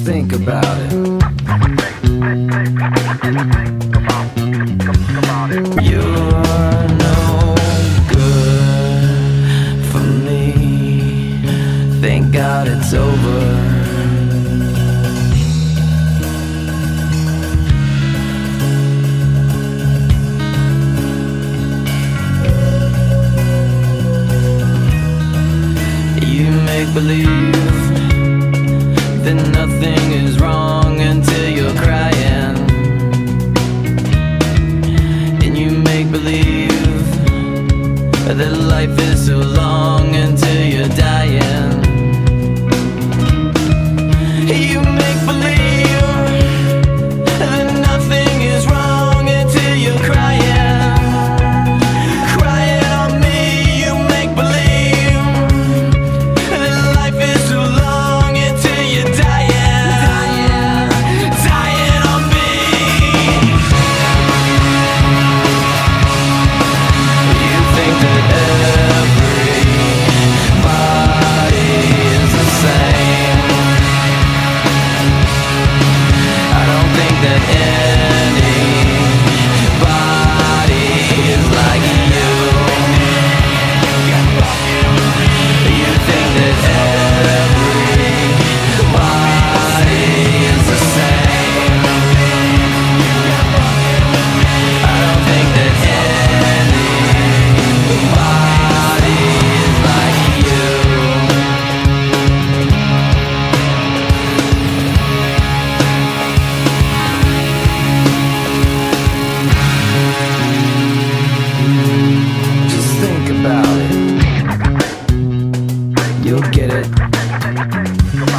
think about it. You're no good for me. Thank God it's over. You make believe that nothing is wrong until you're crying, and you make believe that life is so long until you're dying. You make believe that nothing is wrong until you're crying, crying on me. You make believe that life is so long until you're dying, dying on me. You think that everybody is the same. I don't think that anybody is like you. You think that everybody is the same. I don't think that anybody is like you. Just think about it. You'll get it.